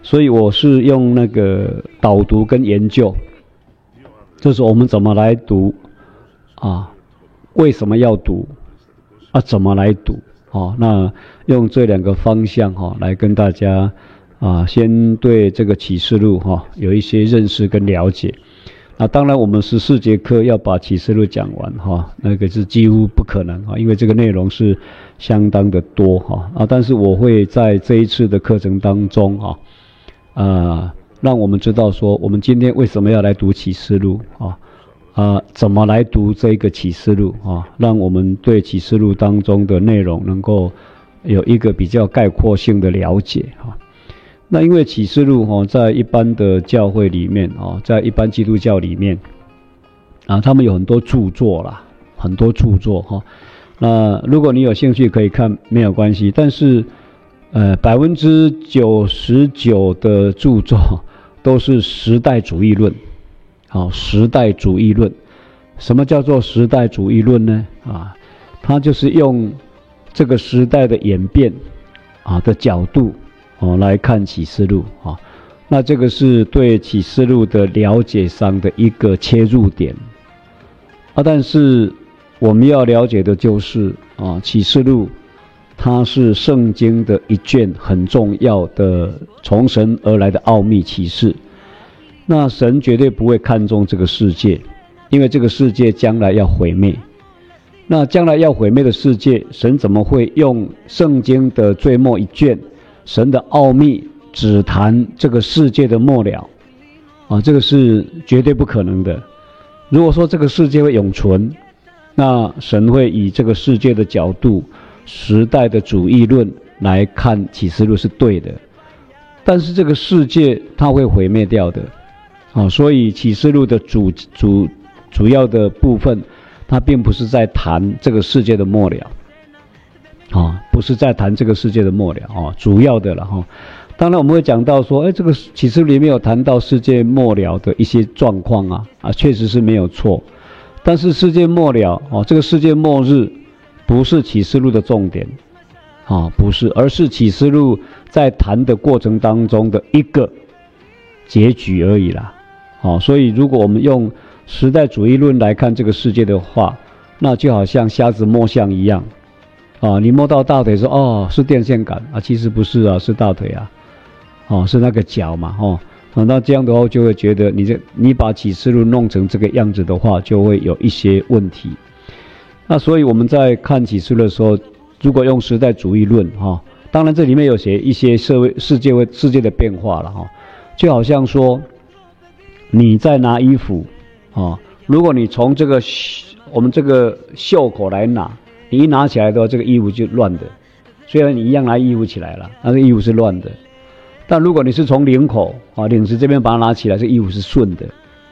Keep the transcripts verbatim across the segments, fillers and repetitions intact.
所以我是用那个导读跟研究，就是我们怎么来读啊，为什么要读啊，怎么来读啊？那用这两个方向哈、啊、来跟大家啊，先对这个启示录哈、啊、有一些认识跟了解。那当然我们十四节课要把启示录讲完哈、啊，那个是几乎不可能啊，因为这个内容是相当的多哈 啊, 啊，但是我会在这一次的课程当中啊，啊，让我们知道说我们今天为什么要来读启示录啊，啊，怎么来读这个启示录啊，让我们对启示录当中的内容能够有一个比较概括性的了解啊。那因为启示录哈，在一般的教会里面啊，在一般基督教里面啊，他们有很多著作啦，很多著作哈。那如果你有兴趣可以看，没有关系。但是，呃，百分之九十九的著作都是时代主义论，好，时代主义论。什么叫做时代主义论呢？啊，它就是用这个时代的演变啊的角度。哦，来看启示录啊，那这个是对启示录的了解上的一个切入点啊。但是我们要了解的就是啊，启示录它是圣经的一卷很重要的从神而来的奥秘启示。那神绝对不会看重这个世界，因为这个世界将来要毁灭。那将来要毁灭的世界，神怎么会用圣经的最末一卷？神的奥秘只谈这个世界的末了啊，这个是绝对不可能的。如果说这个世界会永存，那神会以这个世界的角度、时代的主义论来看启示录是对的。但是这个世界它会毁灭掉的啊，所以启示录的主主主要的部分，它并不是在谈这个世界的末了。啊，不是在谈这个世界的末了啊，主要的了哈。当然我们会讲到说，哎，这个启示录里面有谈到世界末了的一些状况啊，啊，确实是没有错。但是世界末了啊，这个世界末日不是启示录的重点啊，不是，而是启示录在谈的过程当中的一个结局而已啦。啊，所以如果我们用时代主义论来看这个世界的话，那就好像瞎子摸象一样。啊，你摸到大腿说哦是电线杆啊，其实不是啊，是大腿啊，哦是那个脚嘛，哦，啊、那这样的话就会觉得你这你把启示录弄成这个样子的话，就会有一些问题。那所以我们在看启示录的时候，如果用时代主义论哈、哦，当然这里面有写一些社会世界会世界的变化了哈、哦，就好像说你在拿衣服啊、哦，如果你从这个我们这个袖口来拿。你一拿起来的话，这个衣服就乱的。虽然你一样拿衣服起来了，但是衣服是乱的。但如果你是从领口啊领子这边把它拿起来，这衣服是顺的。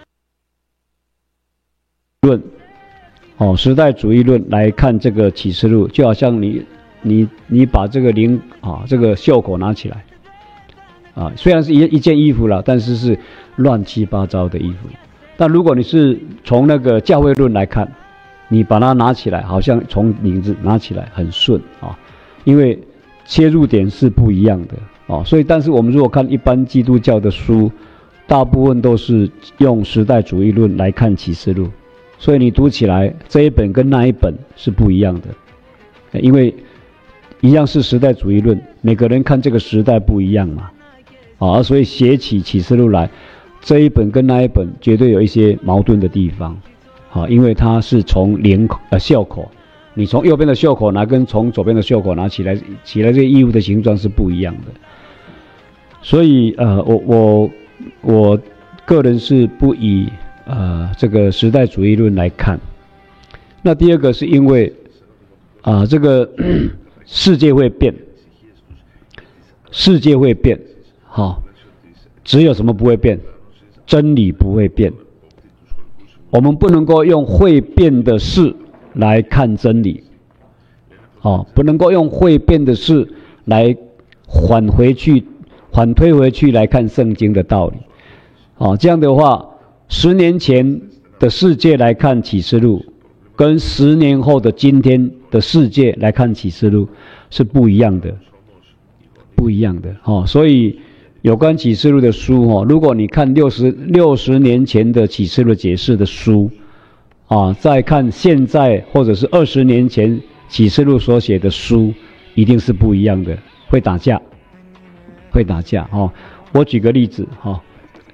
论哦，时代主义论来看这个启示录，就好像你你你把这个领啊这个袖口拿起来啊，虽然是一一件衣服了，但是是乱七八糟的衣服。但如果你是从那个教会论来看。你把它拿起来，好像从领子拿起来很顺啊，因为切入点是不一样的啊，所以但是我们如果看一般基督教的书，大部分都是用时代主义论来看启示录，所以你读起来这一本跟那一本是不一样的，因为一样是时代主义论，每个人看这个时代不一样嘛，啊，所以写起启示录来，这一本跟那一本绝对有一些矛盾的地方。啊，因为它是从领口呃袖口，你从右边的袖口拿跟从左边的袖口拿起来，起来这个衣服的形状是不一样的。所以呃，我我我个人是不以呃这个时代主义论来看。那第二个是因为啊、呃、这个世界会变，世界会变，好、哦，只有什么不会变？真理不会变。我们不能够用会变的事来看真理，哦，不能够用会变的事来返回去、反推回去来看圣经的道理，哦，这样的话，十年前的世界来看启示录，跟十年后的今天的世界来看启示录是不一样的，不一样的，哦，所以有关启示录的书哦，如果你看六十六十年前的启示录解释的书，啊，再看现在或者是二十年前启示录所写的书，一定是不一样的，会打架，会打架哦。我举个例子哈。哦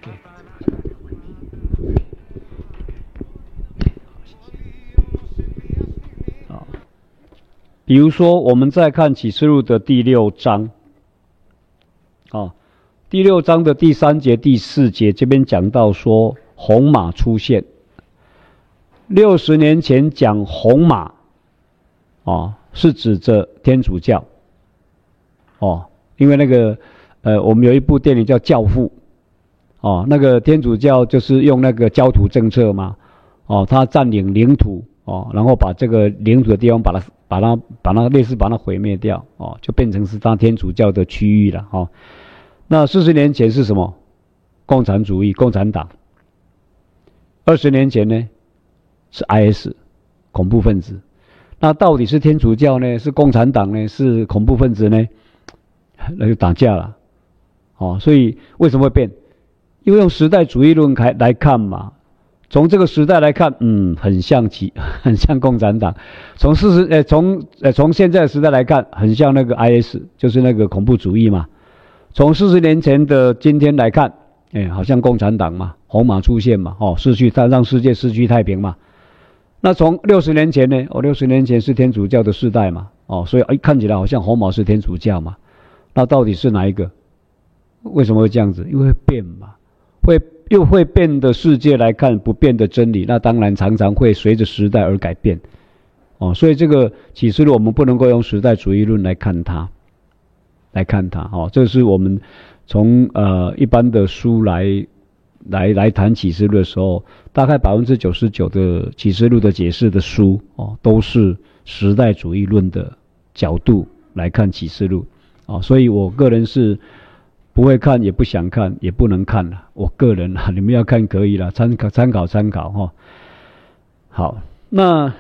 比如说，我们再看启示录的第六章，啊，第六章的第三节、第四节，这边讲到说红马出现。六十年前讲红马，啊，是指着天主教，哦，因为那个，呃，我们有一部电影叫《教父》，哦，那个天主教就是用那个焦土政策嘛，哦，他占领领土，哦，然后把这个领土的地方把它。把它把它类似把它毁灭掉哦，就变成是他天主教的区域了哦。那四十年前是什么？共产主义、共产党。二十年前呢是 I S 恐怖分子。那到底是天主教呢？是共产党呢？是恐怖分子呢？那就打架了哦。所以为什么会变？因为用时代主义论来来看嘛。从这个时代来看，嗯，很像其很像共产党。从四十，呃，从呃从现在的时代来看，很像那个 I S， 就是那个恐怖主义嘛。从四十年前的今天来看，哎，好像共产党嘛，红马出现嘛，哦，失去它让世界失去太平嘛。那从六十年前呢？哦，六十年前是天主教的世代嘛，哦，所以哎看起来好像红毛是天主教嘛。那到底是哪一个？为什么会这样子？因为会变嘛，会。又会变的世界来看不变的真理，那当然常常会随着时代而改变，哦，所以这个启示录我们不能够用时代主义论来看它，来看它，哦，这是我们从呃一般的书来来来谈启示录的时候，大概百分之九十九的启示录的解释的书，哦，都是时代主义论的角度来看启示录，哦，所以我个人是。不会看，也不想看，也不能看了。我个人啊，你们要看可以了，参考参考参考哈。好，那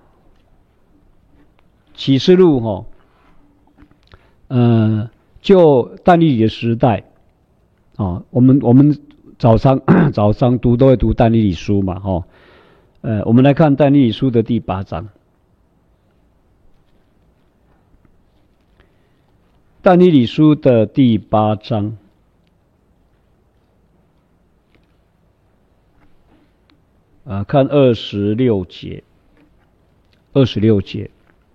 启示录哈，呃，就但以理的时代啊，我们我们早上早上读都会读但以理书嘛哈。呃，我们来看但以理书的第八章。但以理书的第八章，啊，看二十六节，二十六节，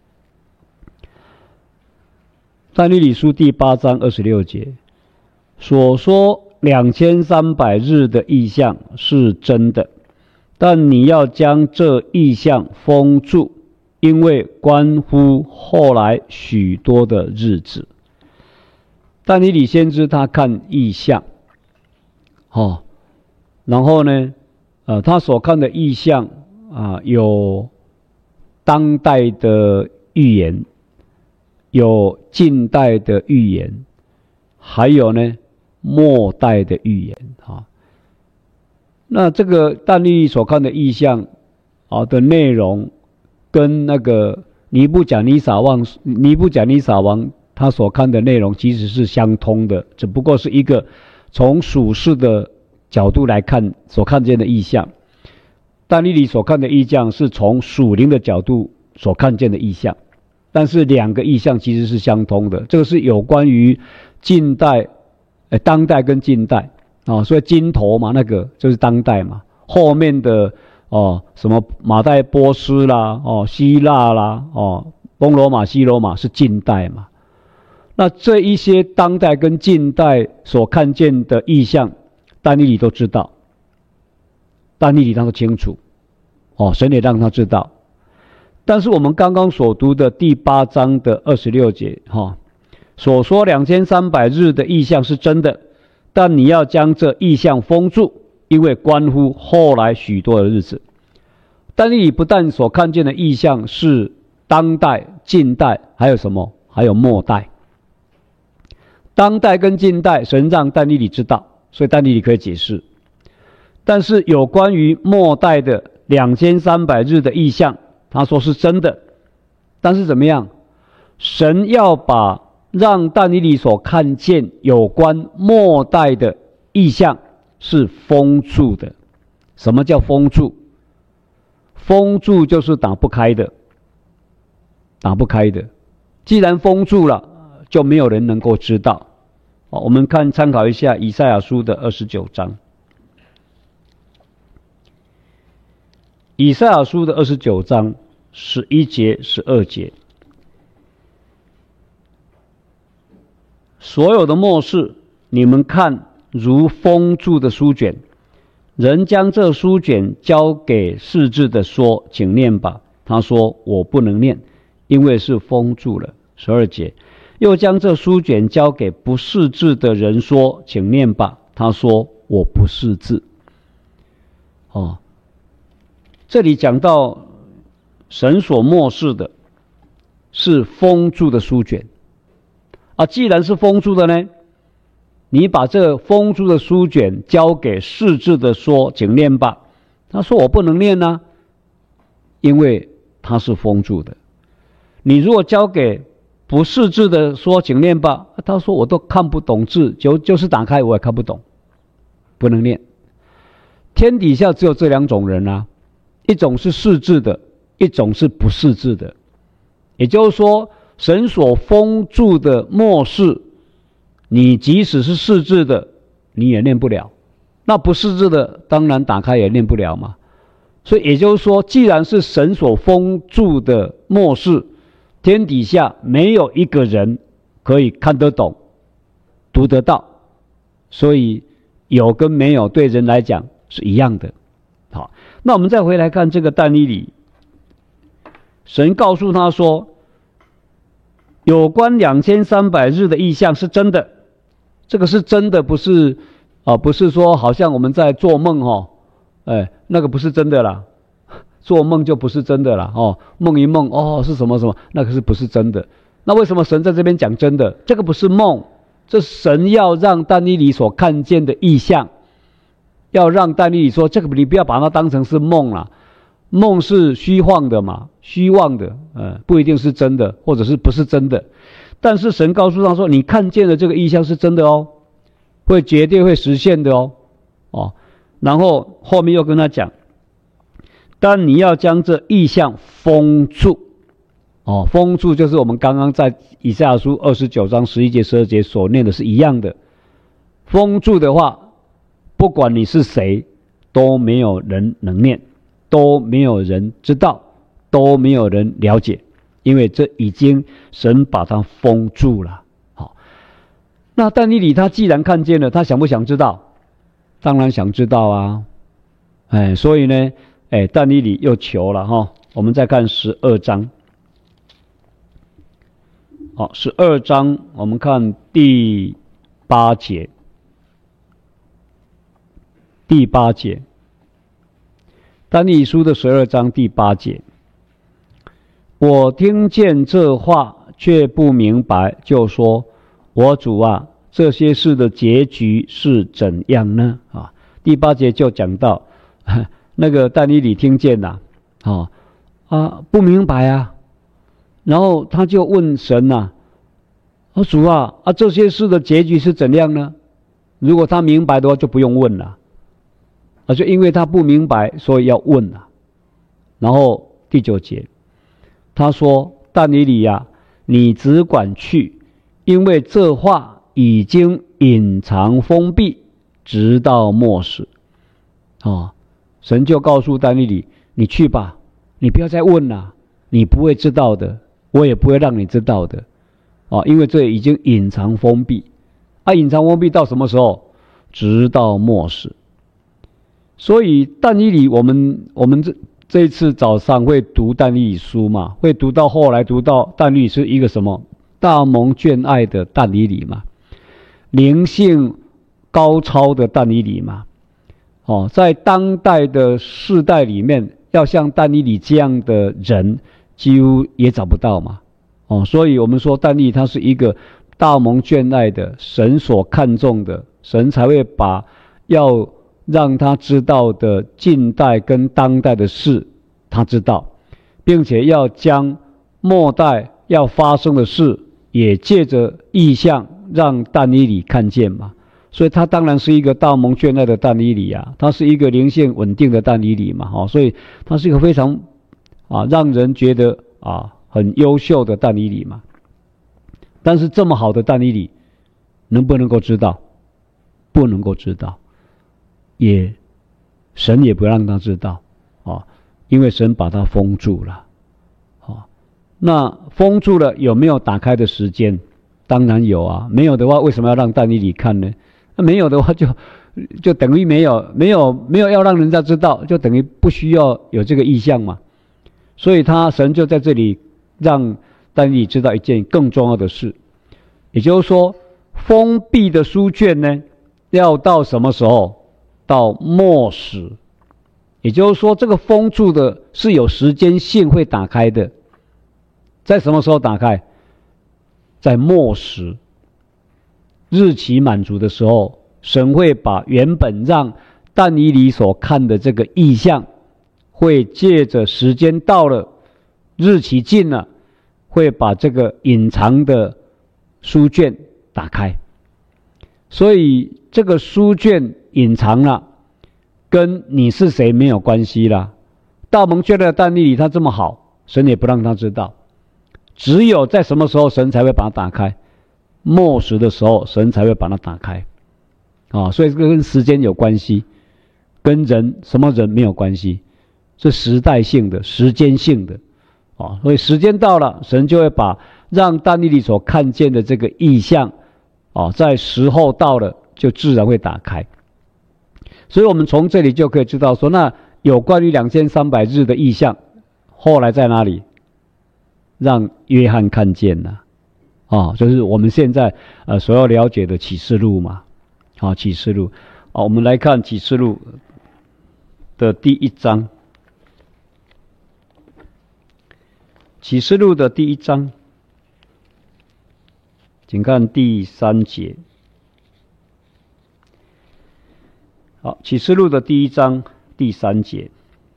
但以理书第八章二十六节所说两千三百日的意象是真的，但你要将这意象封住，因为关乎后来许多的日子。但以理先知他看异象，哦，然后呢，呃，他所看的异象啊，有当代的预言，有近代的预言，还有呢末代的预言啊。那这个但以理所看的异象啊的内容，跟那个尼布甲尼撒王尼布甲尼撒王他所看的内容其实是相通的，只不过是一个从属世的角度来看所看见的异象，但以理所看的异象是从属灵的角度所看见的异象，但是两个异象其实是相通的。这个是有关于近代、呃当代跟近代啊、哦，所以金头嘛，那个就是当代嘛，后面的哦什么马代波斯啦，哦希腊啦，哦东罗马、西罗马是近代嘛。那这一些当代跟近代所看见的异象，但以理都知道，但以理他都清楚，哦，神也让他知道。但是我们刚刚所读的第八章的二十六节，哈、哦，所说两千三百日的异象是真的，但你要将这异象封住，因为关乎后来许多的日子。但以理不但所看见的异象是当代、近代，还有什么？还有末代。当代跟近代，神让但以理知道，所以但以理可以解释。但是有关于末代的两千三百日的异象，他说是真的。但是怎么样？神要把让但以理所看见有关末代的意象是封住的。什么叫封住？封住就是打不开的，打不开的。既然封住了，就没有人能够知道。我们看参考一下以赛亚书的二十九章。以赛亚书的二十九章十一节、十二节，所有的末世，你们看如封住的书卷，人将这书卷交给识字的说，请念吧。他说我不能念，因为是封住了。十二节，又将这书卷交给不识字的人说，请念吧。他说我不识字。哦，这里讲到神所默示的是封住的书卷啊，既然是封住的呢，你把这封住的书卷交给识字的说，请念吧。他说我不能念啊，因为它是封住的。你如果交给不识字的说，请念吧，他说我都看不懂字，就就是打开我也看不懂，不能念。天底下只有这两种人啊，一种是识字的，一种是不识字的。也就是说，神所封住的末世，你即使是识字的，你也念不了。那不识字的，当然打开也念不了嘛。所以也就是说，既然是神所封住的末世，天底下没有一个人可以看得懂、读得到，所以有跟没有对人来讲是一样的。好，那我们再回来看这个但以理，神告诉他说，有关两千三百日的异象是真的，这个是真的，不是啊，不是说好像我们在做梦哦，哎，那个不是真的啦，做梦就不是真的啦哦，梦一梦哦是什么什么，那个是不是真的？那为什么神在这边讲真的？这个不是梦，这神要让但以理所看见的异象，要让但以理说，这个你不要把它当成是梦啦，梦是虚幻的嘛，虚妄的，呃，不一定是真的，或者是不是真的。但是神告诉他说，你看见的这个异象是真的哦，会绝对会实现的哦，哦，然后后面又跟他讲，但你要将这异象封住，哦，封住就是我们刚刚在以赛亚书二十九章十一节、十二节所念的是一样的。封住的话，不管你是谁，都没有人能念，都没有人知道，都没有人了解，因为这已经神把它封住了。好，那但以理他既然看见了，他想不想知道？当然想知道啊。哎，所以呢，哎，但以理又求了哈。我们再看十二章。好，十二章我们看第八节。第八节，但以理书的十二章第八节，我听见这话却不明白，就说：我主啊，这些事的结局是怎样呢？啊，第八节就讲到那个但以理听见了，啊啊不明白啊，然后他就问神呐、啊，主啊啊这些事的结局是怎样呢？如果他明白的话，就不用问了。而就因为他不明白，所以要问啊。然后第九节，他说：但以理啊，你只管去，因为这话已经隐藏封闭，直到末世。哦，神就告诉但以理，你去吧，你不要再问了，你不会知道的，我也不会让你知道的。哦，因为这已经隐藏封闭。啊，隐藏封闭到什么时候？直到末世。所以但以理，我们我们这这一次早上会读但以理书嘛，会读到后来读到但以理是一个什么大蒙眷爱的但以理嘛，灵性高超的但以理嘛。哦，在当代的世代里面，要像但以理这样的人，几乎也找不到嘛。哦，所以我们说但以理他是一个大蒙眷爱的，神所看重的，神才会把要让他知道的近代跟当代的事他知道，并且要将末代要发生的事也借着异象让但以理看见嘛，所以他当然是一个大蒙眷爱的但以理啊，他是一个灵性稳定的但以理嘛，哦，所以他是一个非常啊让人觉得啊很优秀的但以理嘛。但是这么好的但以理能不能够知道？不能够知道，也神也不让他知道啊，因为神把他封住了啊。那封住了有没有打开的时间？当然有啊，没有的话为什么要让但以理看呢？那没有的话就就等于没有，没有没有要让人家知道，就等于不需要有这个意象嘛。所以他神就在这里让但以理知道一件更重要的事，也就是说，封闭的书卷呢，要到什么时候？到末时。也就是说，这个封住的是有时间性会打开的，在什么时候打开？在末时，日期满足的时候，神会把原本让但以理所看的这个异象，会借着时间到了，日期近了，会把这个隐藏的书卷打开。所以这个书卷隐藏了，跟你是谁没有关系啦。大蒙眷爱的但以理他这么好，神也不让他知道。只有在什么时候神才会把它打开？末时的时候神才会把它打开。啊，所以这个跟时间有关系，跟人什么人没有关系，是时代性的、时间性的。啊，所以时间到了，神就会把让但以理所看见的这个异象，啊，在时候到了就自然会打开。所以我们从这里就可以知道说，那有关于两千三百日的异象，后来在哪里？让约翰看见了，啊，就是我们现在呃所要了解的启示录嘛，啊，启示录，啊，我们来看启示录的第一章，启示录的第一章，请看第三节。好，启示录的第一章第三节，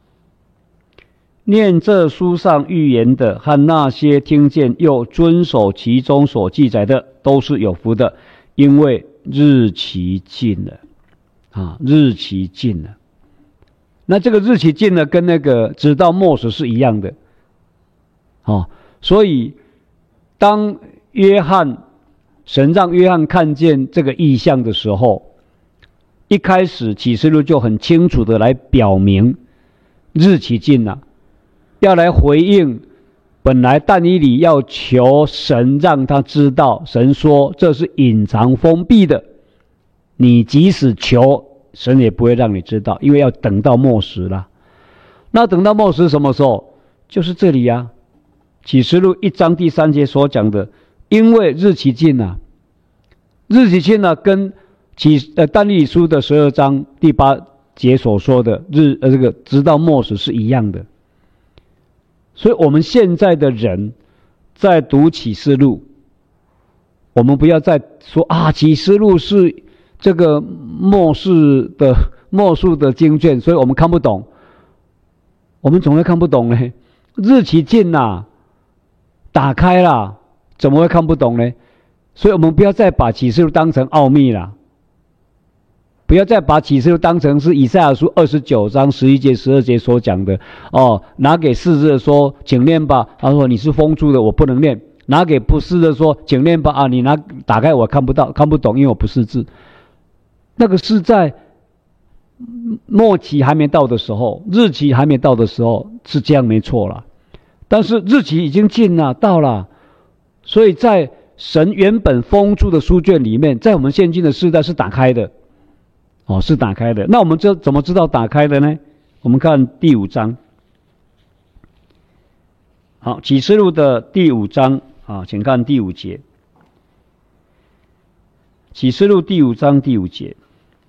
念这书上预言的和那些听见又遵守其中所记载的，都是有福的，因为日期近了。啊，日期近了。那这个日期近了，跟那个直到末时是一样的。啊，所以当约翰神让约翰看见这个异象的时候，一开始启示录就很清楚的来表明日期近了，要来回应本来但以理要求神让他知道，神说这是隐藏封闭的，你即使求神也不会让你知道，因为要等到末时了。那等到末时什么时候？就是这里啊，启示录一章第三节所讲的，因为日期近了。日期近了跟启呃但以理书的十二章第八节所说的日呃这个直到末时是一样的。所以我们现在的人在读启示录，我们不要再说啊启示录是这个末世的末世的经卷，所以我们看不懂。我们总会看不懂呢？日期近啦，打开啦，怎么会看不懂呢？所以我们不要再把启示录当成奥秘啦。不要再把启示录当成是以赛亚书二十九章十一节十二节所讲的哦，拿给是字的说请念吧，他说你是封住的我不能念，拿给不是的说请念吧，啊你拿打开我看不到看不懂，因为我不识字。那个是在末期还没到的时候，日期还没到的时候是这样没错了，但是日期已经近了到了，所以在神原本封住的书卷里面，在我们现今的世代是打开的。哦，是打开的。那我们这怎么知道打开的呢？我们看第五章。好，启示录的第五章啊，请看第五节。启示录第五章第五节，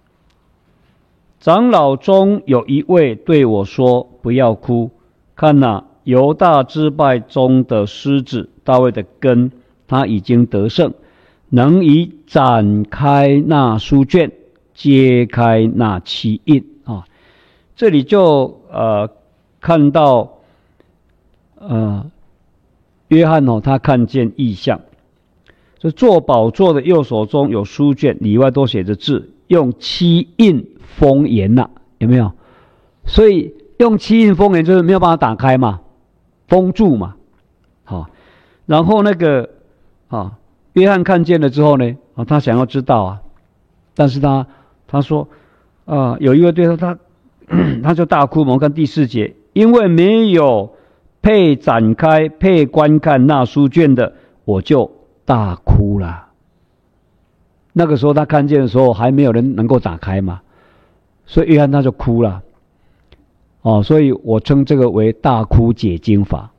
长老中有一位对我说：“不要哭，看哪，犹大支派中的狮子大卫的根，他已经得胜，能以展开那书卷。”揭开那七印啊，这里就呃看到呃约翰哦，他看见异象这坐宝座的右手中有书卷，里外都写着字，用七印封严了，有没有？所以用七印封严就是没有办法打开嘛，封住嘛。好，然后那个啊，约翰看见了之后呢，啊，他想要知道啊，但是他他说啊，有一位对他他他就大哭。我们看第四节，因为没有配展开配观看那书卷的，我就大哭了。那个时候他看见的时候，还没有人能够打开嘛，所以约翰他就哭了。哦，所以我称这个为大哭解经法。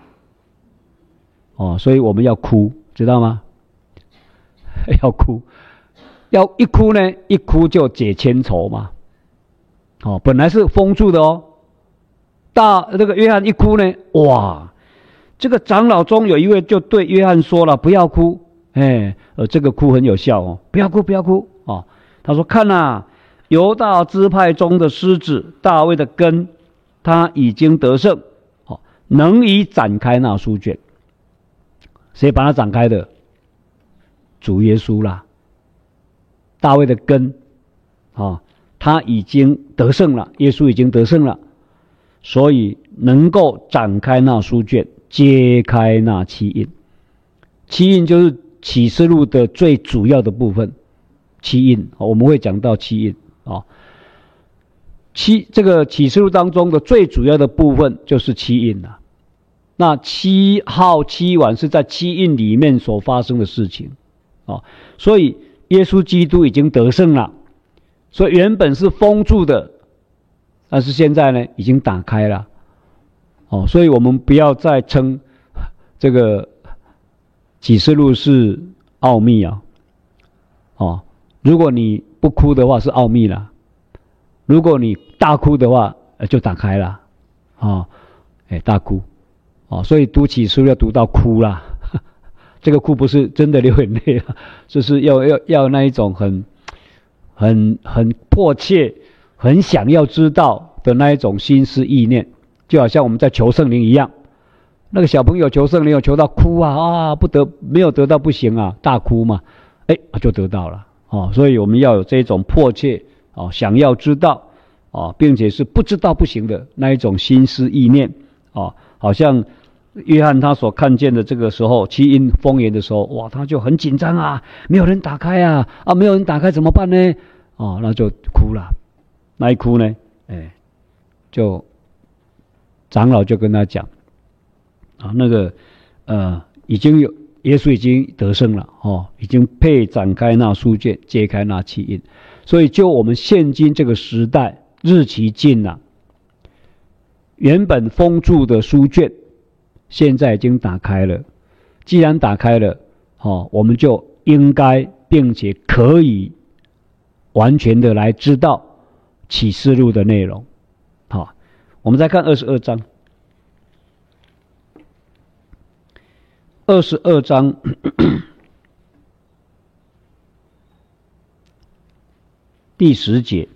哦，所以我们要哭，知道吗？要哭，要一哭呢，一哭就解千愁嘛。哦，本来是封住的哦。大这个约翰一哭呢，哇，这个长老中有一位就对约翰说了：“不要哭。”哎，呃，这个哭很有效哦，不要哭，不要哭哦。他说：“看啊，犹大支派中的狮子大卫的根，他已经得胜，哦，能以展开那书卷。”谁把它展开的？主耶稣啦。大卫的根，哦，他已经得胜了，耶稣已经得胜了，所以能够展开那书卷，揭开那七印。七印就是启示录的最主要的部分，七印我们会讲到七印啊。七这个启示录当中的最主要的部分就是七印了。那七号七晚是在七印里面所发生的事情啊，所以耶稣基督已经得胜了，所以原本是封住的，但是现在呢已经打开了哦，所以我们不要再称这个启示录是奥秘啊，哦，如果你不哭的话是奥秘了，如果你大哭的话就打开了啊，哦，哎，大哭哦，所以读启示录要读到哭啦，这个哭不是真的流眼泪啊，就是要要要那一种很很很迫切、很想要知道的那一种心思意念，就好像我们在求圣灵一样。那个小朋友求圣灵有求到哭啊啊，不得没有得到不行啊，大哭嘛，哎，就得到了哦。所以我们要有这种迫切哦，想要知道哦，并且是不知道不行的那一种心思意念哦，好像约翰他所看见的这个时候，七印封严的时候，哇，他就很紧张啊，没有人打开啊，啊，没有人打开怎么办呢？哦，那就哭了，那一哭呢，哎，就长老就跟他讲，啊，那个呃，已经有耶稣已经得胜了哦，已经配展开那书卷，揭开那七印，所以就我们现今这个时代，日期近了，原本封住的书卷。现在已经打开了，既然打开了，哦，我们就应该并且可以完全的来知道启示录的内容。好，我们再看二十二章。二十二章第十节，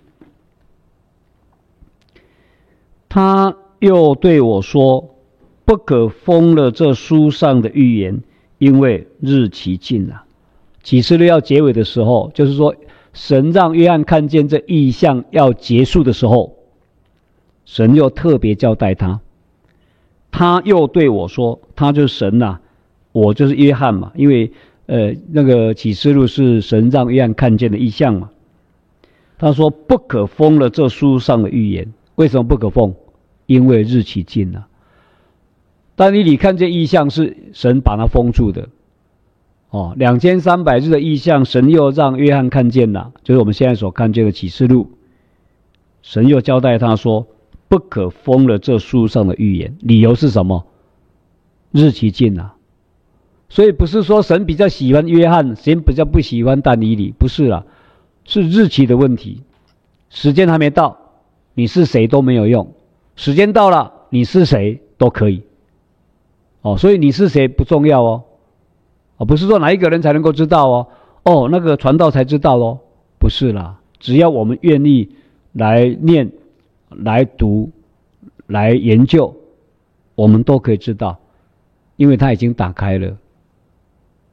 他又对我说，不可封了这书上的预言，因为日期近了。启示录要结尾的时候，就是说神让约翰看见这异象要结束的时候，神又特别交代他，他又对我说，他就是神啊，我就是约翰嘛，因为呃那个启示录是神让约翰看见的异象嘛。他说不可封了这书上的预言，为什么不可封？因为日期近了。但尼里看见异象是神把它封住的，哦，两千三百日的异象，神又让约翰看见了，就是我们现在所看见的启示录。神又交代他说，不可封了这书上的预言，理由是什么？日期近了。所以不是说神比较喜欢约翰，神比较不喜欢但尼里，不是啦，是日期的问题。时间还没到，你是谁都没有用；时间到了，你是谁都可以。哦，所以你是谁不重要哦，哦，不是说哪一个人才能够知道哦，哦，那个传道才知道哦，不是啦，只要我们愿意来念、来读、来研究，我们都可以知道，因为它已经打开了。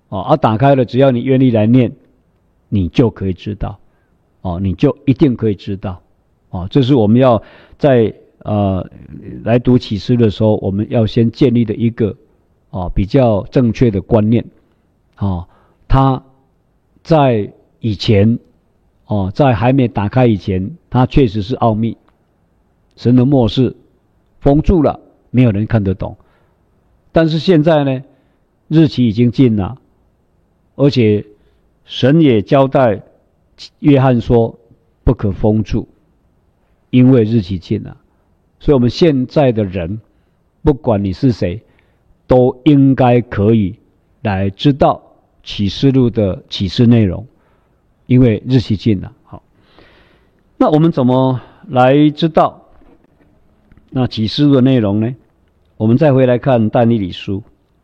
哦，啊，打开了，只要你愿意来念，你就可以知道，哦，你就一定可以知道，哦，这是我们要在呃来读启示的时候，我们要先建立的一个哦比较正确的观念，哦，它在以前，哦，在还没打开以前，它确实是奥秘，神的默示封住了，没有人看得懂。但是现在呢，日期已经近了，而且神也交代约翰说不可封住，因为日期近了。所以我们现在的人，不管你是谁，都应该可以来知道启示录的启示内容，因为日期近了。好，那我们怎么来知道那启示录的内容呢？我们再回来看但以理书，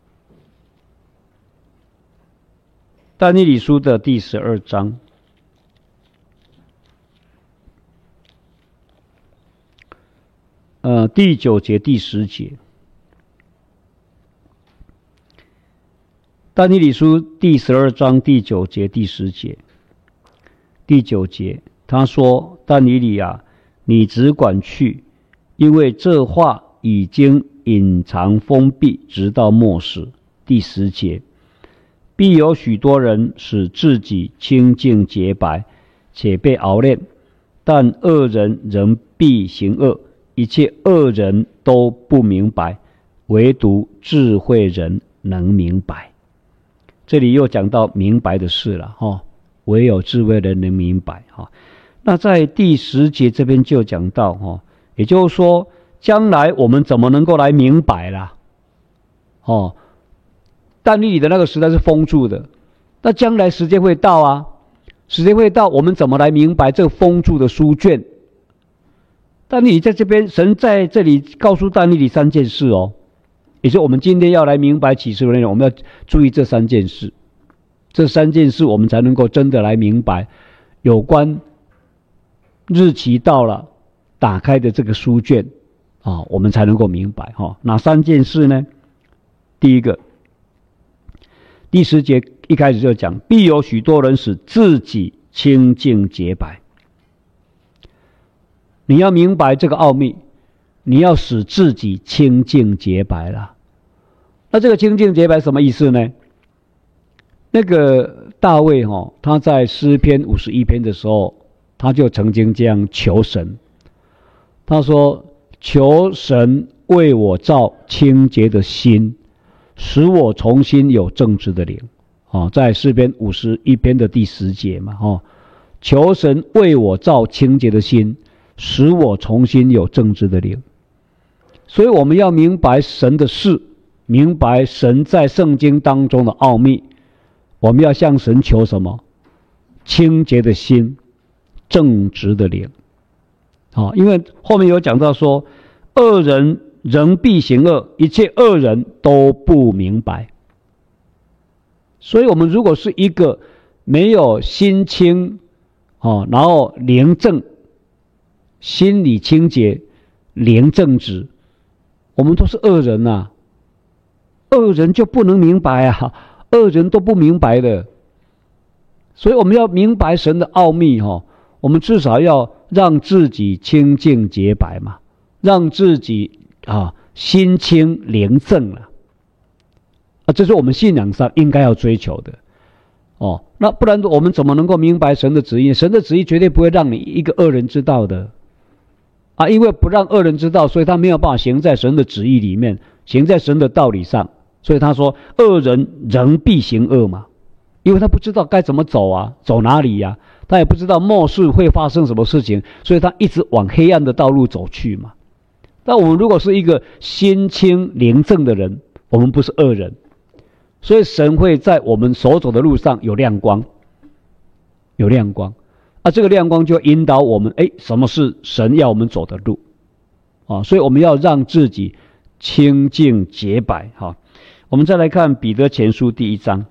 但以理书的第十二章，呃，第九节、第十节。但以理书第十二章第九节、第十节。第九节，他说：“但以理啊，你只管去，因为这话已经隐藏封闭，直到末世。”第十节，必有许多人使自己清净洁白，且被熬炼，但恶人仍必行恶，一切恶人都不明白，唯独智慧人能明白。这里又讲到明白的事了，哦，唯有智慧人能明白，哦。那在第十节这边就讲到，哦，也就是说，将来我们怎么能够来明白啦？哦，但以理的那个时代是封住的，那将来时间会到啊，时间会到，我们怎么来明白这个封住的书卷？但以理在这边，神在这里告诉但以理三件事哦，也就是我们今天要来明白启示的内容，我们要注意这三件事，这三件事我们才能够真的来明白有关日期到了打开的这个书卷啊，我们才能够明白哈。哪三件事呢？第一个，第十节一开始就讲，必有许多人使自己清净洁白。你要明白这个奥秘，你要使自己清净洁白了。那这个清净洁白什么意思呢？那个大卫哈，他在诗篇五十一篇的时候，他就曾经这样求神，他说：“求神为我造清洁的心，使我重新有正直的灵。”哦，在诗篇五十一篇的第十节嘛，哦，求神为我造清洁的心，使我重新有正直的灵。所以我们要明白神的事，明白神在圣经当中的奥秘，我们要向神求什么？清洁的心，正直的灵。哦，因为后面有讲到说，恶人仍必行恶，一切恶人都不明白。所以我们如果是一个没有心清，哦，然后灵正，心理清洁，灵正直，我们都是恶人啊。恶人就不能明白啊，恶人都不明白的。所以我们要明白神的奥秘，哦，我们至少要让自己清净洁白嘛，让自己啊心清灵正了啊，这是我们信仰上应该要追求的哦。那不然我们怎么能够明白神的旨意？神的旨意绝对不会让你一个恶人知道的啊，因为不让恶人知道，所以他没有办法行在神的旨意里面，行在神的道理上。所以他说，恶人仍必行恶嘛，因为他不知道该怎么走啊，走哪里呀，啊？他也不知道末世会发生什么事情，所以他一直往黑暗的道路走去嘛。但我们如果是一个心清灵正的人，我们不是恶人，所以神会在我们所走的路上有亮光，有亮光啊，这个亮光就引导我们，哎，什么是神要我们走的路啊？所以我们要让自己清净洁白。好，我们再来看彼得前书第一章。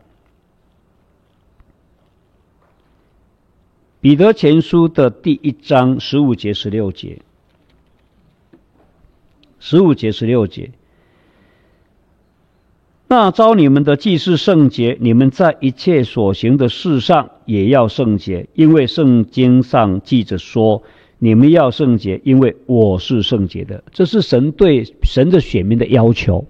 彼得前书的第一章十五节十六节，十五节十六节， 那召你们的既是圣洁，你们在一切所行的事上也要圣洁，因为圣经上记着说，你们要圣洁，因为我是圣洁的。这是神对神的选民的要求。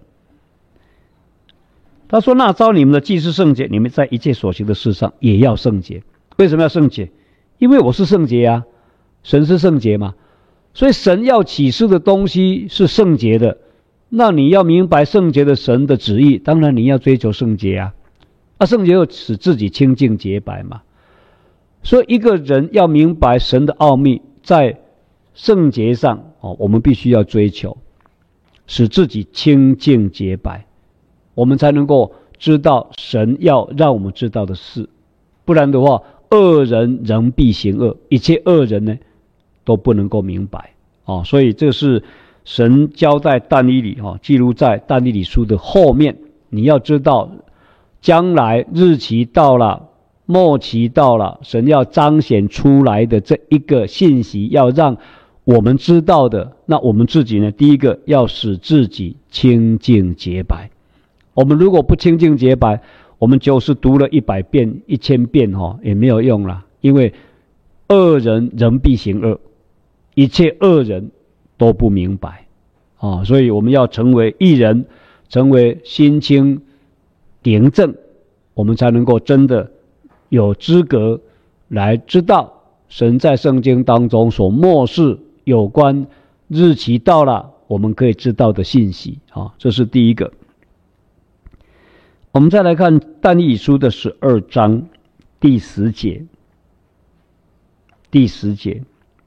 他说，那召你们的既是圣洁，你们在一切所行的事上也要圣洁。为什么要圣洁？因为我是圣洁啊，神是圣洁嘛，所以神要启示的东西是圣洁的。那你要明白圣洁的神的旨意，当然你要追求圣洁啊。啊，圣洁又使自己清净洁白嘛。所以一个人要明白神的奥秘，在圣洁上哦，我们必须要追求，使自己清净洁白，我们才能够知道神要让我们知道的事。不然的话，恶人仍必行恶，一切恶人呢都不能够明白哦。所以这是神交代但以理哦，记录在但以理书的后面。你要知道，将来日期到了，末期到了，神要彰显出来的这一个信息，要让我们知道的。那我们自己呢？第一个要使自己清净洁白。我们如果不清净洁白，我们就是读了一百遍、一千遍哦，也没有用了。因为恶人仍必行恶，一切恶人都不明白啊、哦，所以我们要成为义人，成为心清灵正，我们才能够真的有资格来知道神在圣经当中所默示有关日期到了我们可以知道的信息啊、哦，这是第一个。我们再来看但以理书的十二章第十节，第十节。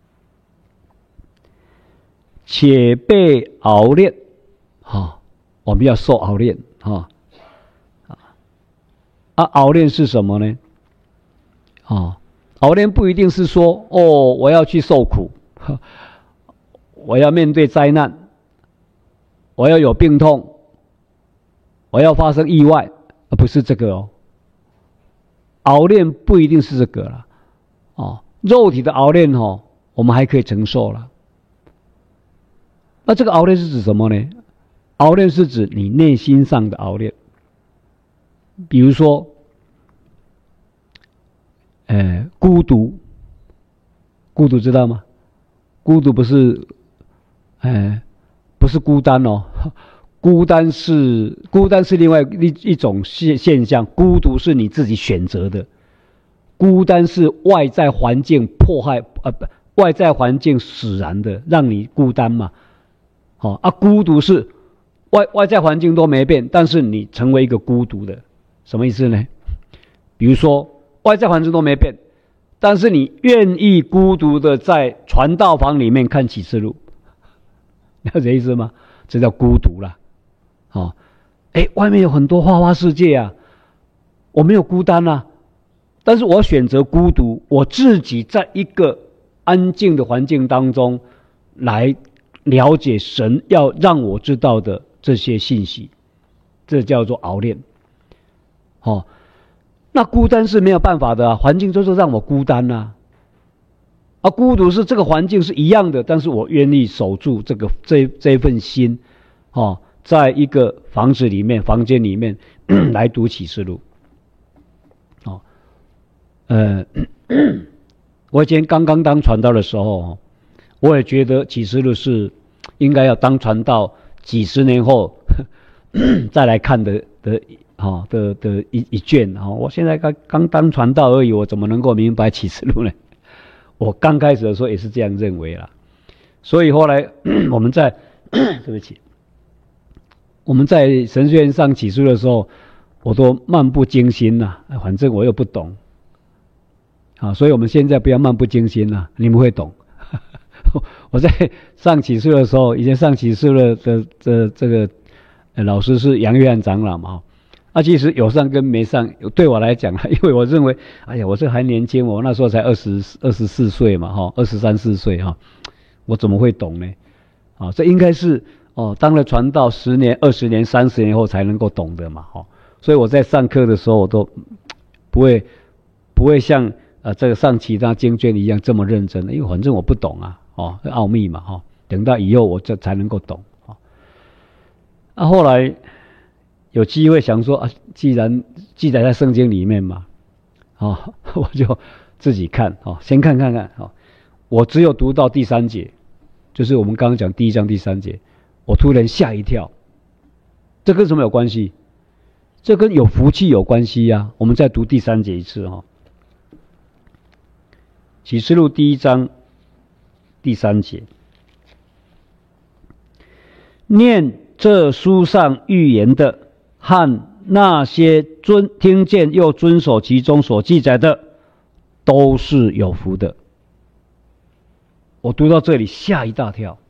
且被熬炼，哈、哦，我们要受熬炼，哈、哦，啊，熬炼是什么呢？哦，熬炼不一定是说，哦，我要去受苦，我要面对灾难，我要有病痛，我要发生意外，而不是这个哦。熬炼不一定是这个啦，哦，肉体的熬炼哦，我们还可以承受啦。那这个熬炼是指什么呢？熬炼是指你内心上的熬炼，比如说，呃，孤独，孤独知道吗？孤独不是，呃，不是孤单哦，孤单是孤单是另外一一种现现象，孤独是你自己选择的，孤单是外在环境迫害，呃，不，外在环境使然的，让你孤单嘛。好、哦、啊，孤独是外外在环境都没变，但是你成为一个孤独的，什么意思呢？比如说外在环境都没变，但是你愿意孤独的在传道房里面看启示录，了解意思吗？这叫孤独啦。哦，哎，外面有很多花花世界啊，我没有孤单啊，但是我选择孤独，我自己在一个安静的环境当中来了解神要让我知道的这些信息，这叫做熬炼。哦，那孤单是没有办法的啊，环境就是让我孤单啊。啊，孤独是这个环境是一样的，但是我愿意守住这个这这份心，哦，在一个房子里面、房间里面来读启示录。哦，呃，我以前刚刚当传道的时候，我也觉得启示录是应该要当传道几十年后再来看的的哈的的一一卷哈。我现在刚刚当传道而已，我怎么能够明白启示录呢？我刚开始的时候也是这样认为啦。所以后来我们在对不起，我们在神学院上启示录的时候，我都漫不经心呐，反正我又不懂。好，所以我们现在不要漫不经心啦，你们会懂。我在上启示录的时候，以前上启示录的这这个、呃、老师是杨约翰长老嘛，啊，其实有上跟没上，对我来讲，因为我认为，哎呀，我这还年轻，我那时候才二十二十四岁嘛，哈，二十三四岁哈，我怎么会懂呢？啊，这应该是哦，当了传道十年、二十年、三十年后才能够懂的嘛，哈，所以我在上课的时候，我都不会不会像呃这个上其他经卷一样这么认真的，因为反正我不懂啊。哦，奥秘嘛，哈、哦，等到以后我这才能够懂。哦，啊，后来有机会想说啊，既然记载在圣经里面嘛，啊，我就自己看啊，先看看看啊。我只有读到第三节，就是我们刚刚讲第一章第三节，我突然吓一跳。这跟什么有关系？这跟有福气有关系呀、啊。我们再读第三节一次哈。启示录第一章第三节，念这书上预言的和那些遵听见又遵守其中所记载的，都是有福的。我读到这里吓一大跳，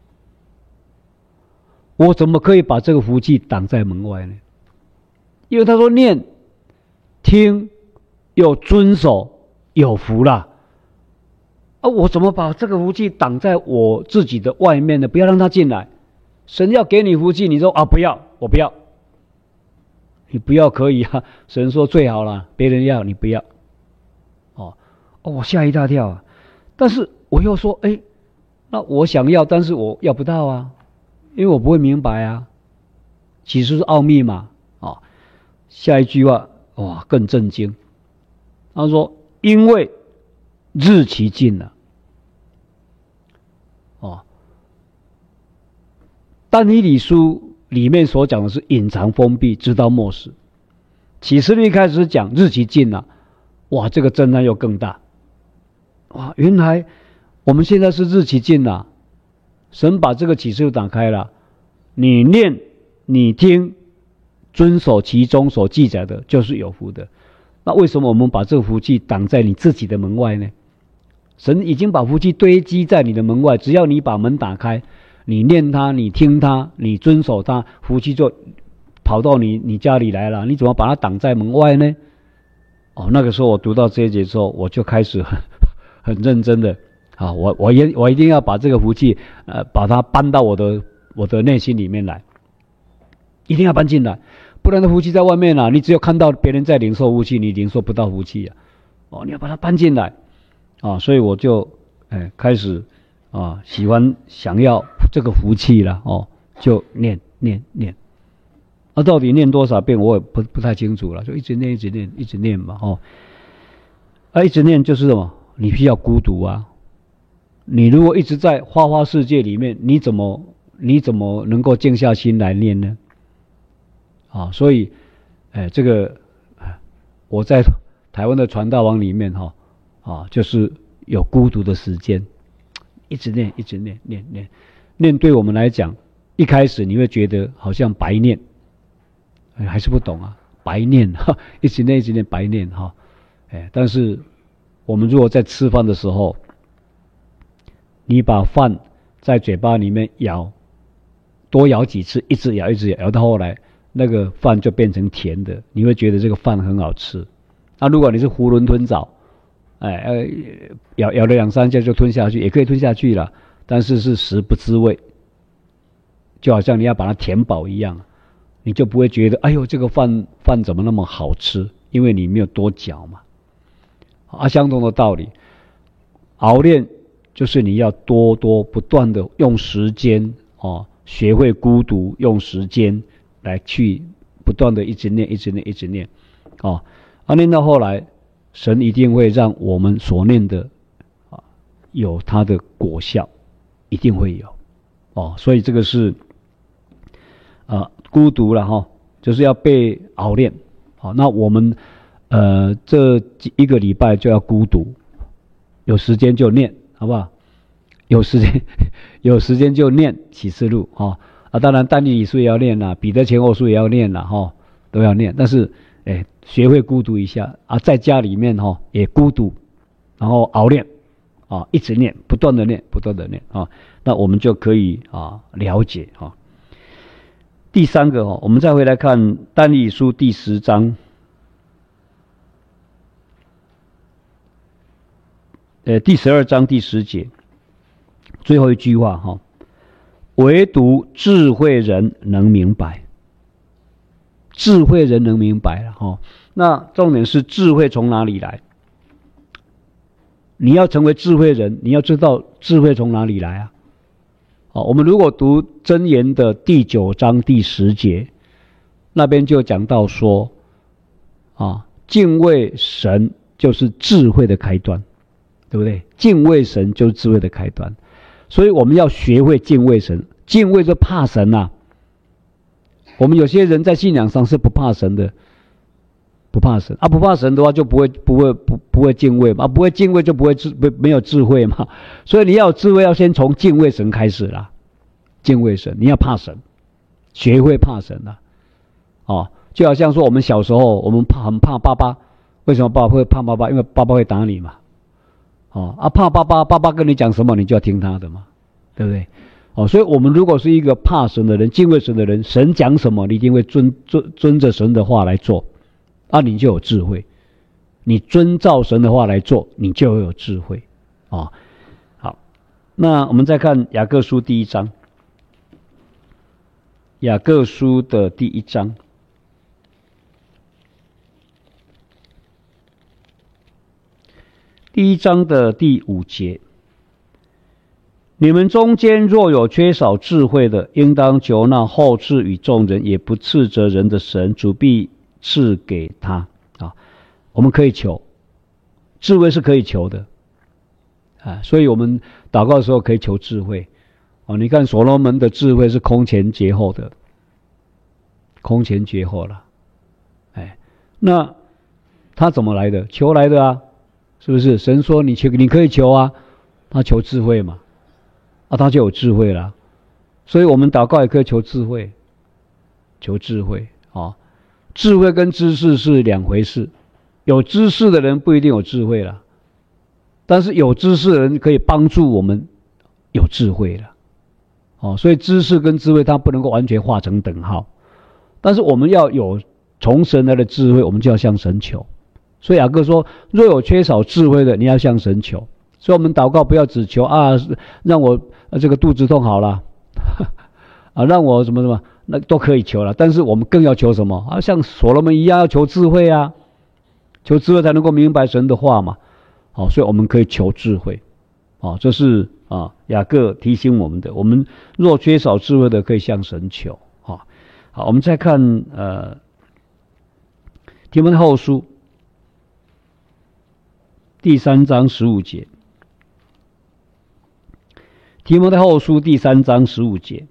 我怎么可以把这个福气挡在门外呢？因为他说念、听又遵守，有福啦。啊，我怎么把这个福气挡在我自己的外面呢？不要让他进来。神要给你福气，你说啊不要，我不要。你不要可以啊，神说最好了，别人要你不要。哦，哦，我吓一大跳啊！但是我又说，哎，那我想要，但是我要不到啊，因为我不会明白啊。其实是奥秘嘛。哦，下一句话哇更震惊，他说因为日期近了。哦，但以理书里面所讲的是隐藏封闭，直到末世。启示录一开始讲日期近了，哇，这个震撼又更大。哇，原来我们现在是日期近了，神把这个启示录打开了，你念、你听、遵守其中所记载的，就是有福的。那为什么我们把这个福气挡在你自己的门外呢？神已经把福气堆积在你的门外，只要你把门打开，你念它，你听它，你遵守它，福气就跑到你你家里来了。你怎么把它挡在门外呢？哦，那个时候我读到这一节之后，我就开始很很认真的啊，我我也我一定要把这个福气呃把它搬到我的我的内心里面来，一定要搬进来，不然的福气在外面啊，你只有看到别人在领受福气，你领受不到福气啊。哦，你要把它搬进来啊，所以我就哎开始啊喜欢想要这个福气了哦，就念念念。啊，到底念多少遍我也不不太清楚了，就一直念一直念一直念嘛哦。啊，一直念就是什么？你需要孤独啊。你如果一直在花花世界里面，你怎么你怎么能够静下心来念呢？啊，所以，哎，这个我在台湾的传道网里面哈啊，就是有孤独的时间，一直念一直念念念念，对我们来讲，一开始你会觉得好像白念。哎，还是不懂啊，白念哈，一直念一直念白念哈，哎，但是我们如果在吃饭的时候，你把饭在嘴巴里面咬，多咬几次，一直咬一直咬，咬到后来那个饭就变成甜的，你会觉得这个饭很好吃。那如果你是囫囵吞枣，哎呃，咬咬了两三下就吞下去，也可以吞下去了，但是是食不知味，就好像你要把它填饱一样。你就不会觉得，哎呦，这个饭饭怎么那么好吃？因为你没有多嚼嘛。啊，相同的道理，熬炼就是你要多多不断的用时间哦，学会孤独，用时间来去不断的一直念，一直念，一直念，哦，啊，念到后来，神一定会让我们所念的啊有它的果效，一定会有，哦，所以这个是啊。孤独了哈，就是要被熬炼。好，那我们呃这一个礼拜就要孤独，有时间就念，好不好？有时间有时间就念启示录哈啊，当然但以理书也要念啦，彼得前后书也要念啦哈，都要念。但是哎，学会孤独一下啊，在家里面哈也孤独，然后熬炼啊，一直念，不断的念，不断的念啊，那我们就可以啊了解哈。第三个哦，我们再回来看但以理书第十章，呃，第十二章第十节，最后一句话哈，唯独智慧人能明白，智慧人能明白了哈。那重点是智慧从哪里来？你要成为智慧人，你要知道智慧从哪里来啊？好，我们如果读箴言的第九章第十节， 那边就讲到说，啊，敬畏神就是智慧的开端，对不对？敬畏神就是智慧的开端，所以我们要学会敬畏神。敬畏就怕神啊。我们有些人在信仰上是不怕神的，不怕神啊，不怕神的话就不会不会不不会敬畏嘛，啊、不会敬畏就不会智不没有智慧嘛。所以你要有智慧，要先从敬畏神开始啦。敬畏神，你要怕神，学会怕神啦。哦，就好像说我们小时候，我们怕很怕爸爸，为什么爸爸会怕爸爸？因为爸爸会打你嘛。哦啊，怕爸爸，爸爸跟你讲什么，你就要听他的嘛，对不对？哦，所以我们如果是一个怕神的人、敬畏神的人，神讲什么，你一定会遵遵遵着神的话来做，啊，你就有智慧。你遵照神的话来做，你就有智慧。哦，好，那我们再看雅各书第一章，雅各书的第一章。第一章的第五节，你们中间若有缺少智慧的，应当求那厚赐与众人，也不斥责人的神，主必赐给他。啊，我们可以求，智慧是可以求的，啊，所以我们祷告的时候可以求智慧。哦，你看所罗门的智慧是空前绝后的，空前绝后了。哎，那他怎么来的？求来的啊。是不是神说你求，你可以求啊？他求智慧嘛，啊，他就有智慧了。所以我们祷告也可以求智慧，求智慧啊、哦！智慧跟知识是两回事。有知识的人不一定有智慧了，但是有知识的人可以帮助我们有智慧了。哦，所以知识跟智慧它不能够完全画成等号，但是我们要有从神来的智慧，我们就要向神求。所以雅各说，若有缺少智慧的，你要向神求。所以我们祷告不要只求啊，让我这个肚子痛好了啊，让我什么什么，那都可以求了。但是我们更要求什么啊？像所罗门一样要求智慧啊，求智慧才能够明白神的话嘛。好，所以我们可以求智慧。啊，这是啊雅各提醒我们的。我们若缺少智慧的，可以向神求。啊，好，我们再看呃提摩太后书第三章十五节，提摩太后书第三章十五节，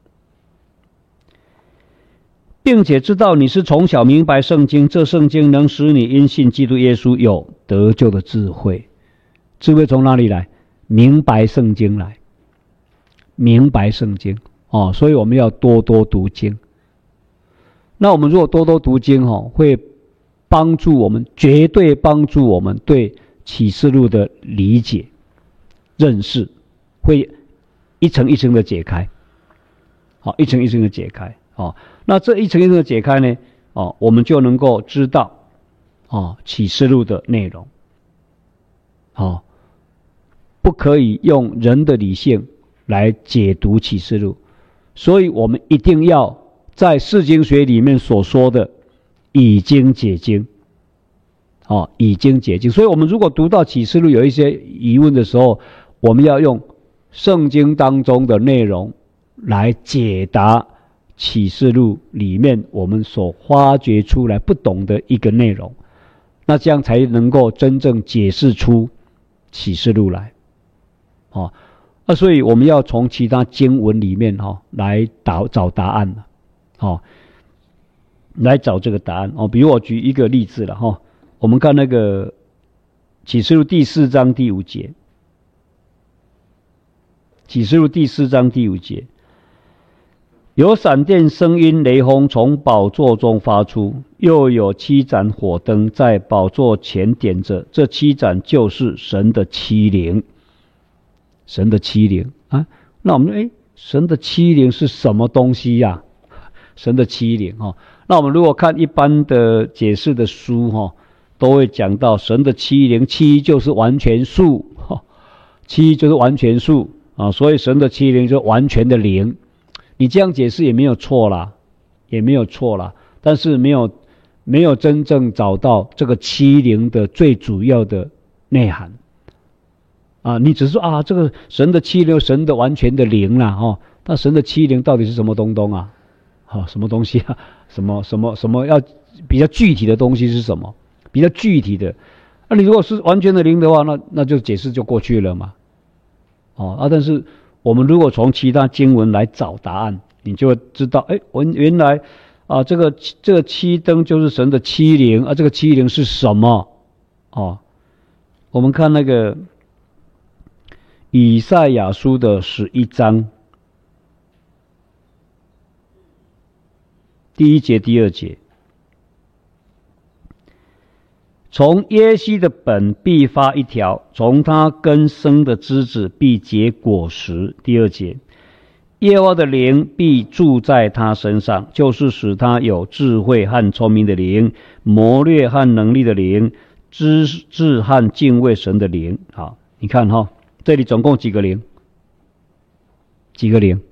并且知道你是从小明白圣经，这圣经能使你因信基督耶稣有得救的智慧。智慧从哪里来？明白圣经来，明白圣经哦，所以我们要多多读经。那我们如果多多读经哦，会帮助我们，绝对帮助我们对启示录的理解、认识，会一层一层的解开，好，一层一层的解开，哦，那这一层一层的解开呢，哦，我们就能够知道，哦，启示录的内容，哦，不可以用人的理性来解读启示录，所以我们一定要在释经学里面所说的以经解经。哦，以经解经，所以我们如果读到启示录有一些疑问的时候，我们要用圣经当中的内容来解答启示录里面我们所发掘出来不懂的一个内容，那这样才能够真正解释出启示录来。哦，那所以我们要从其他经文里面哈、哦、来找找答案了，哦，来找这个答案哦。比如我举一个例子了哈、哦。我们看那个启示录第四章第五节，启示录第四章第五节，有闪电声音雷轰从宝座中发出，又有七盏火灯在宝座前点着，这七盏就是神的七灵。神的七灵啊，那我们说，诶，神的七灵是什么东西呀、啊？神的七灵哈，那我们如果看一般的解释的书哈，都会讲到神的七灵，七就是完全数，七就是完全数啊，所以神的七灵就是完全的灵。你这样解释也没有错啦，也没有错啦，但是没有没有真正找到这个七灵的最主要的内涵啊。你只是说啊，这个神的七灵，神的完全的灵啦，哦，那神的七灵到底是什么东东啊？ 好、哦，什么东西啊？什么什么什么要比较具体的东西是什么？比较具体的，那、啊、你如果是完全的灵的话，那那就解释就过去了嘛。哦啊，但是我们如果从其他经文来找答案，你就会知道，哎，我原来啊，这个这个七灯就是神的七灵啊，这个七灵是什么？哦，我们看那个以赛亚书的十一章第一节、第二节。从耶西的本必发一条，从他根生的枝子必结果实。第二节，耶和华的灵必住在他身上，就是使他有智慧和聪明的灵，谋略和能力的灵，知识和敬畏神的灵。好，你看哈、哦，这里总共几个灵？几个灵？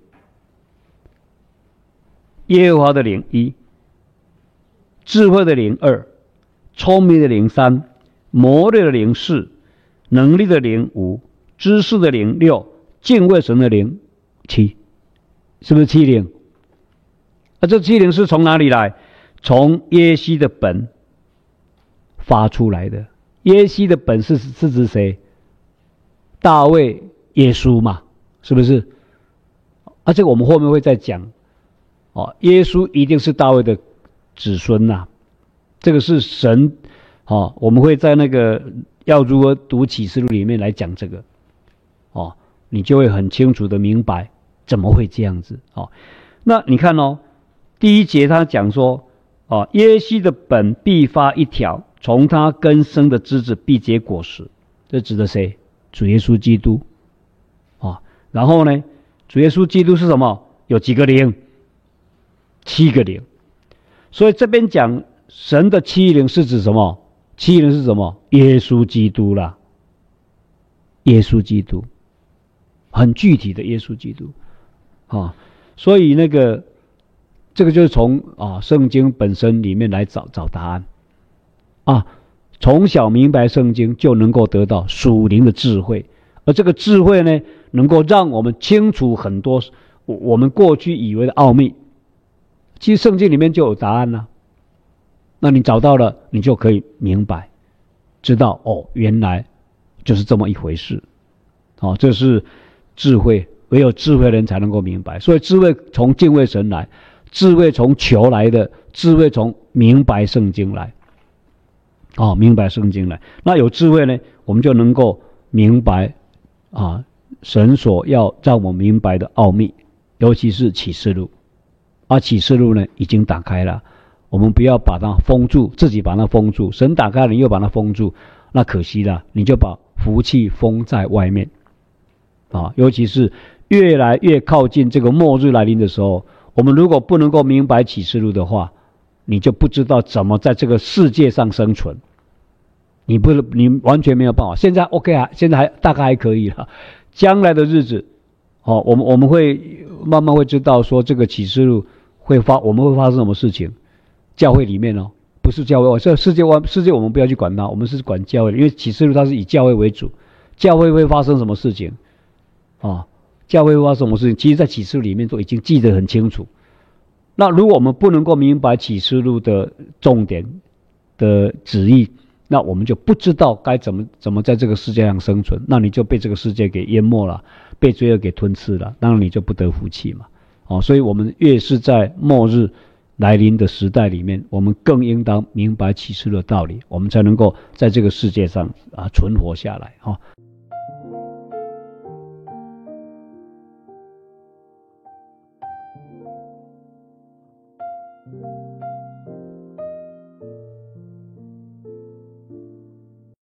耶和华的灵一，智慧的灵二，聪明的灵三，谋略的灵四，能力的灵五，知识的灵六，敬畏神的灵七，是不是七灵？啊，这七灵是从哪里来？从耶西的本发出来的。耶西的本是是指谁？大卫、耶稣嘛，是不是？啊，这个我们后面会再讲。哦，耶稣一定是大卫的子孙呐、啊，这个是神。哦，我们会在那个要如何读启示录里面来讲这个。哦，你就会很清楚的明白怎么会这样子。哦，那你看哦，第一节他讲说，哦，耶西的本必发一条，从他根生的枝子必结果实。这指的谁？主耶稣基督。哦，然后呢，主耶稣基督是什么？有几个灵？七个灵。所以这边讲神的七灵是指什么？七灵是什么？耶稣基督啦。耶稣基督，很具体的耶稣基督。啊，所以那个这个就是从啊圣经本身里面来找找答案。啊，从小明白圣经就能够得到属灵的智慧，而这个智慧呢，能够让我们清楚很多我们过去以为的奥秘。其实圣经里面就有答案了，那你找到了，你就可以明白，知道哦，原来就是这么一回事。哦，这是智慧，唯有智慧的人才能够明白。所以智慧从敬畏神来，智慧从求来的，智慧从明白圣经来。哦，明白圣经来，那有智慧呢，我们就能够明白啊神所要让我明白的奥秘，尤其是启示录。而启示录呢，已经打开了，我们不要把它封住，自己把它封住。神打开了，你又把它封住，那可惜了，你就把福气封在外面。啊，尤其是越来越靠近这个末日来临的时候，我们如果不能够明白启示录的话，你就不知道怎么在这个世界上生存。你不，你完全没有办法。现在 OK 啊，现在还大概还可以了。将来的日子，哦，我们我们会慢慢会知道说这个启示录会发，我们会发生什么事情。教会里面哦，不是教会，这世界外世界我们不要去管它，我们是管教会，因为启示录它是以教会为主，教会会发生什么事情，啊，教会会发生什么事情，其实在启示录里面都已经记得很清楚。那如果我们不能够明白启示录的重点的旨意，那我们就不知道该怎么怎么在这个世界上生存，那你就被这个世界给淹没了，被罪恶给吞噬了，当然你就不得福气嘛。哦，所以我们越是在末日来临的时代里面，我们更应当明白启示录的道理，我们才能够在这个世界上啊存活下来啊。哦